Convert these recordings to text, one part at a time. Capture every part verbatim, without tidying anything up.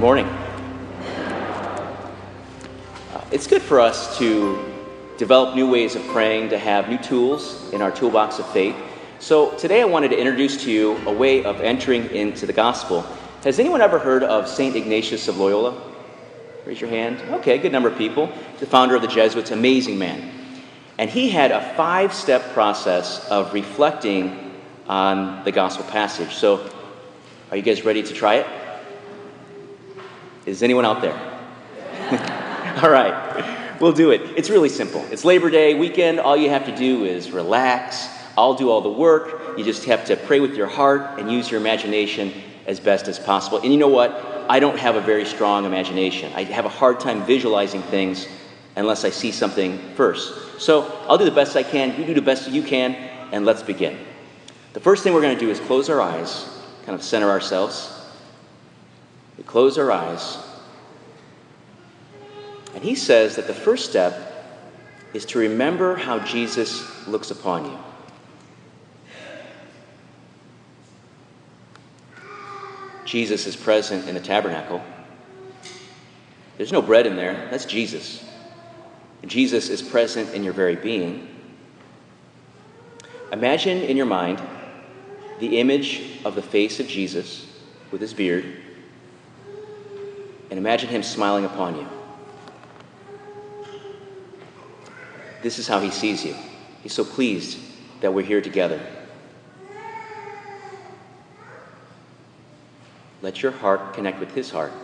morning. Uh, it's good for us to develop new ways of praying, to have new tools in our toolbox of faith. So today I wanted to introduce to you a way of entering into the gospel. Has anyone ever heard of Saint Ignatius of Loyola? Raise your hand. Okay, good number of people. The founder of the Jesuits, amazing man. And he had a five-step process of reflecting on the gospel passage. So are you guys ready to try it? Is anyone out there? All right, we'll do it. It's really simple. It's Labor Day weekend. All you have to do is relax. I'll do all the work. You just have to pray with your heart and use your imagination as best as possible. And you know what? I don't have a very strong imagination. I have a hard time visualizing things unless I see something first. So I'll do the best I can. You do the best you can, and let's begin. The first thing we're going to do is close our eyes, kind of center ourselves. We close our eyes. And he says that the first step is to remember how Jesus looks upon you. Jesus is present in the tabernacle. There's no bread in there. That's Jesus. Jesus is present in your very being. Imagine in your mind the image of the face of Jesus with his beard, and imagine him smiling upon you. This is how he sees you. He's so pleased that we're here together. Let your heart connect with his heart.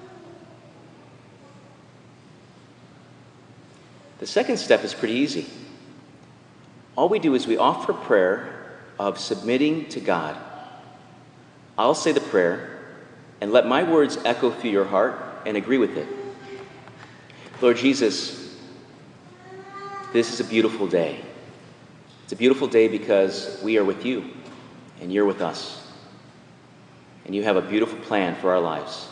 The second step is pretty easy. All we do is we offer prayer of submitting to God. I'll say the prayer, and let my words echo through your heart and agree with it. Lord Jesus, this is a beautiful day. It's a beautiful day because we are with you, and you're with us. And you have a beautiful plan for our lives.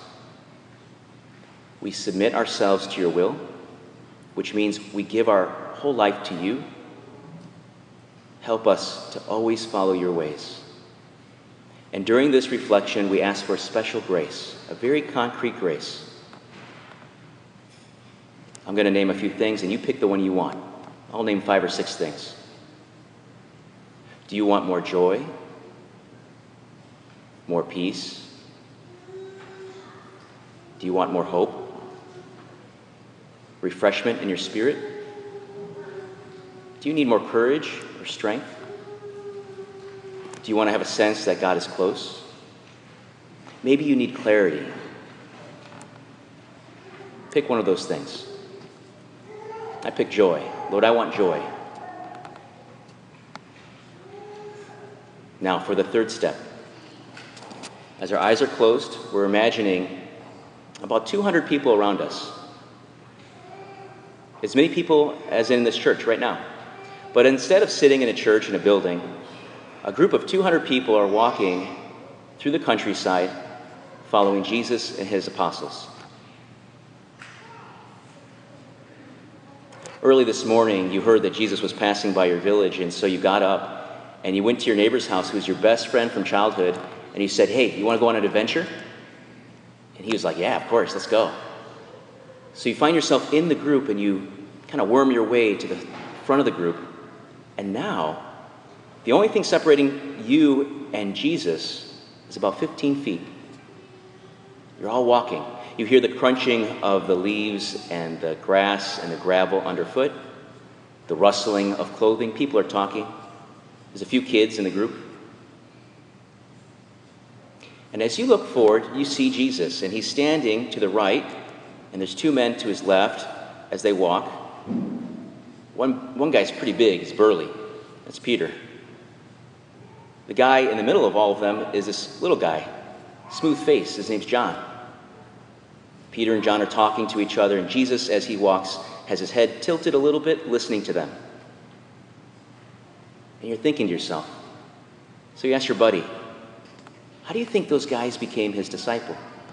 We submit ourselves to your will, which means we give our whole life to you. Help us to always follow your ways. And during this reflection, we ask for a special grace, a very concrete grace. I'm going to name a few things, and you pick the one you want. I'll name five or six things. Do you want more joy? More peace? Do you want more hope? Refreshment in your spirit? Do you need more courage or strength? Do you want to have a sense that God is close? Maybe you need clarity. Pick one of those things. I pick joy. Lord, I want joy. Now for the third step. As our eyes are closed, we're imagining about two hundred people around us. As many people as in this church right now. But instead of sitting in a church in a building, a group of two hundred people are walking through the countryside following Jesus and his apostles. Early this morning, you heard that Jesus was passing by your village, and so you got up and you went to your neighbor's house, who's your best friend from childhood, and you said, "Hey, you want to go on an adventure?" And he was like, "Yeah, of course, let's go." So you find yourself in the group and you kind of worm your way to the front of the group. And now, the only thing separating you and Jesus is about fifteen feet. You're all walking. You hear the crunching of the leaves and the grass and the gravel underfoot, the rustling of clothing. People are talking. There's a few kids in the group. And as you look forward, you see Jesus, and he's standing to the right, and there's two men to his left as they walk. One, one guy's pretty big, he's burly. That's Peter. The guy in the middle of all of them is this little guy, smooth face, his name's John. Peter and John are talking to each other, and Jesus, as he walks, has his head tilted a little bit, listening to them. And you're thinking to yourself, so you ask your buddy, how do you think those guys became his disciple?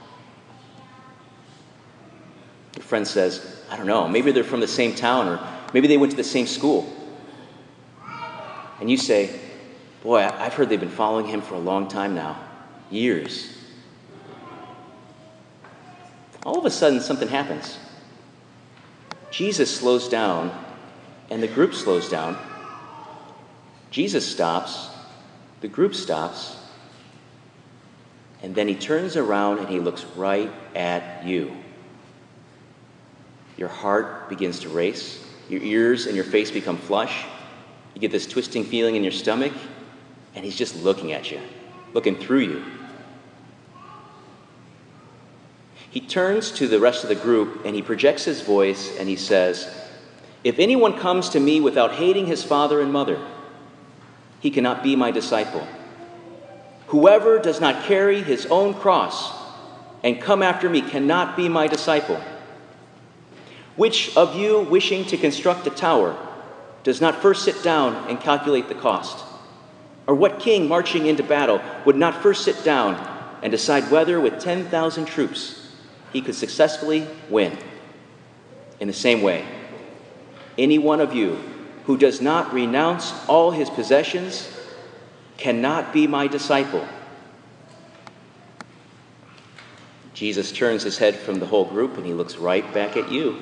Your friend says, I don't know, maybe they're from the same town, or maybe they went to the same school. And you say, boy, I've heard they've been following him for a long time now, years. all of a sudden something happens. Jesus slows down, and the group slows down. Jesus stops, the group stops, and then he turns around and he looks right at you. Your heart begins to race. Your ears and your face become flush. You get this twisting feeling in your stomach, and he's just looking at you, looking through you. He turns to the rest of the group, and he projects his voice, and he says, "If anyone comes to me without hating his father and mother, he cannot be my disciple. Whoever does not carry his own cross and come after me cannot be my disciple. Which of you, wishing to construct a tower, does not first sit down and calculate the cost? Or what king marching into battle would not first sit down and decide whether with ten thousand troops he could successfully win? In the same way, any one of you who does not renounce all his possessions cannot be my disciple." Jesus turns his head from the whole group and he looks right back at you.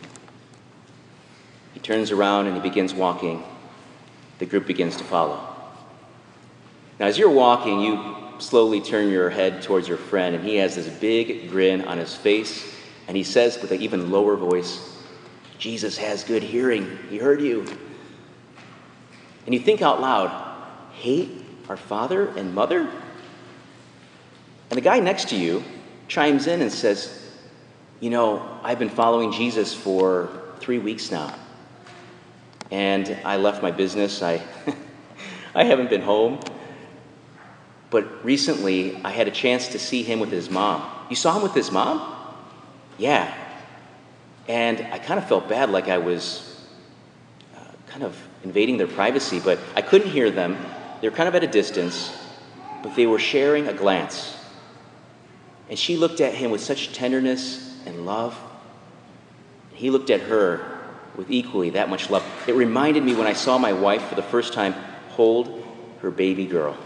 He turns around and he begins walking. The group begins to follow. Now, as you're walking, you slowly turn your head towards your friend, and he has this big grin on his face, and he says with an even lower voice, "Jesus has good hearing. He heard you." And you think out loud, hate our father and mother? And the guy next to you chimes in and says, "You know, I've been following Jesus for three weeks now. And I left my business. I, I haven't been home. But recently, I had a chance to see him with his mom." "You saw him with his mom?" "Yeah. And I kind of felt bad, like I was uh, kind of invading their privacy, but I couldn't hear them. They were kind of at a distance, but they were sharing a glance. And she looked at him with such tenderness and love. And he looked at her with equally that much love. It reminded me when I saw my wife for the first time hold her baby girl."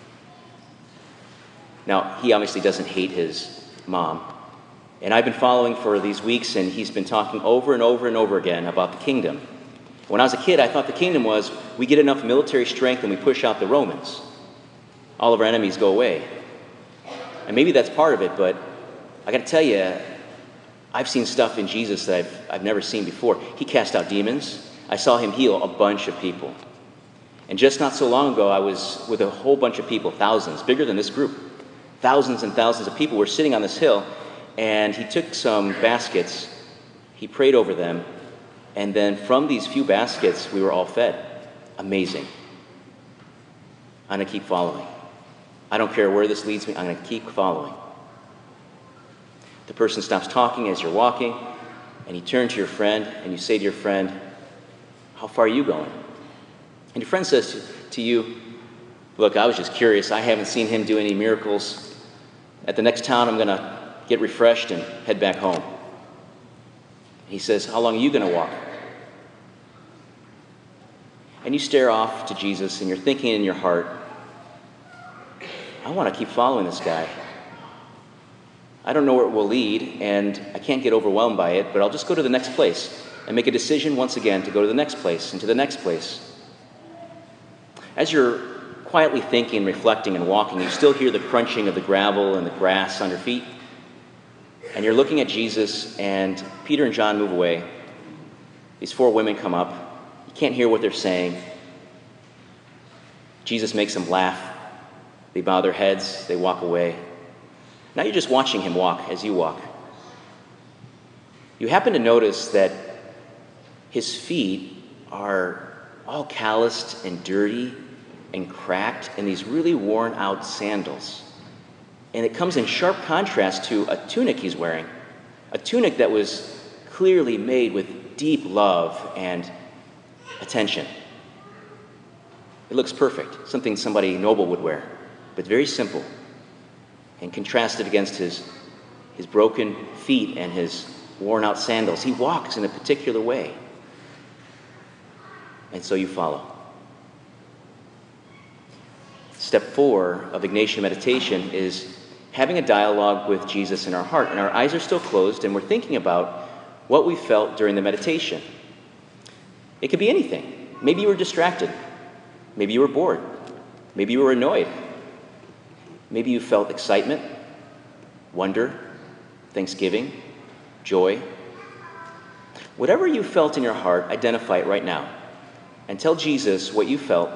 Now, he obviously doesn't hate his mom. And I've been following for these weeks, and he's been talking over and over and over again about the kingdom. When I was a kid, I thought the kingdom was we get enough military strength and we push out the Romans. All of our enemies go away. And maybe that's part of it, but I got to tell you, I've seen stuff in Jesus that I've, I've never seen before. He cast out demons. I saw him heal a bunch of people. And just not so long ago, I was with a whole bunch of people, thousands, bigger than this group. Thousands and thousands of people were sitting on this hill, and he took some baskets, he prayed over them, and then from these few baskets, we were all fed. Amazing. I'm going to keep following. I don't care where this leads me, I'm going to keep following. The person stops talking as you're walking, and you turn to your friend, and you say to your friend, "How far are you going?" And your friend says to, to you, "Look, I was just curious. I haven't seen him do any miracles. At the next town, I'm going to get refreshed and head back home." He says, "How long are you going to walk?" And you stare off to Jesus, and you're thinking in your heart, I want to keep following this guy. I don't know where it will lead, and I can't get overwhelmed by it, but I'll just go to the next place and make a decision once again to go to the next place and to the next place. As you're quietly thinking, reflecting, and walking, you still hear the crunching of the gravel and the grass on your feet. And you're looking at Jesus, and Peter and John move away. These four women come up. You can't hear what they're saying. Jesus makes them laugh. They bow their heads. They walk away. Now you're just watching him walk as you walk. You happen to notice that his feet are all calloused and dirty and cracked in these really worn out sandals. And it comes in sharp contrast to a tunic he's wearing, a tunic that was clearly made with deep love and attention. It looks perfect, something somebody noble would wear, but very simple, and contrasted against his, his broken feet and his worn out sandals. He walks in a particular way. And so you follow. Step four of Ignatian meditation is having a dialogue with Jesus in our heart, and our eyes are still closed, and we're thinking about what we felt during the meditation. It could be anything. Maybe you were distracted. Maybe you were bored. Maybe you were annoyed. Maybe you felt excitement, wonder, thanksgiving, joy. Whatever you felt in your heart, identify it right now and tell Jesus what you felt.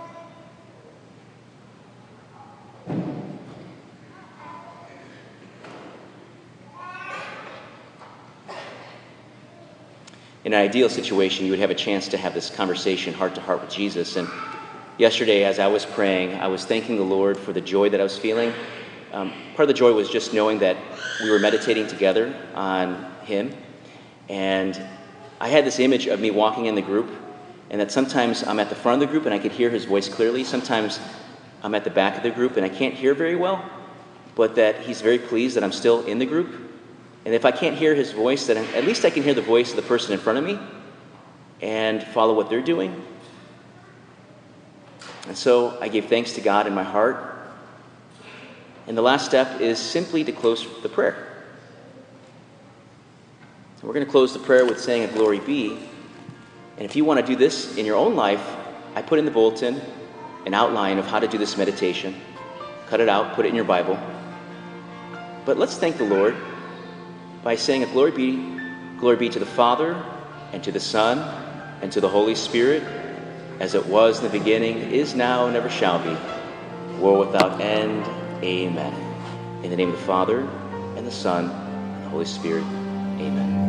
In an ideal situation, you would have a chance to have this conversation heart to heart with Jesus. And yesterday, as I was praying, I was thanking the Lord for the joy that I was feeling. Um, part of the joy was just knowing that we were meditating together on Him. And I had this image of me walking in the group, and that sometimes I'm at the front of the group and I could hear His voice clearly. Sometimes I'm at the back of the group and I can't hear very well, but that He's very pleased that I'm still in the group. And if I can't hear His voice, then at least I can hear the voice of the person in front of me and follow what they're doing. And so I gave thanks to God in my heart. And the last step is simply to close the prayer. We're going to close the prayer with saying a Glory Be. And if you want to do this in your own life, I put in the bulletin an outline of how to do this meditation. Cut it out, put it in your Bible. But let's thank the Lord by saying a Glory Be, Glory be to the Father, and to the Son, and to the Holy Spirit, as it was in the beginning, is now, and ever shall be, world without end. Amen. In the name of the Father, and the Son, and the Holy Spirit. Amen.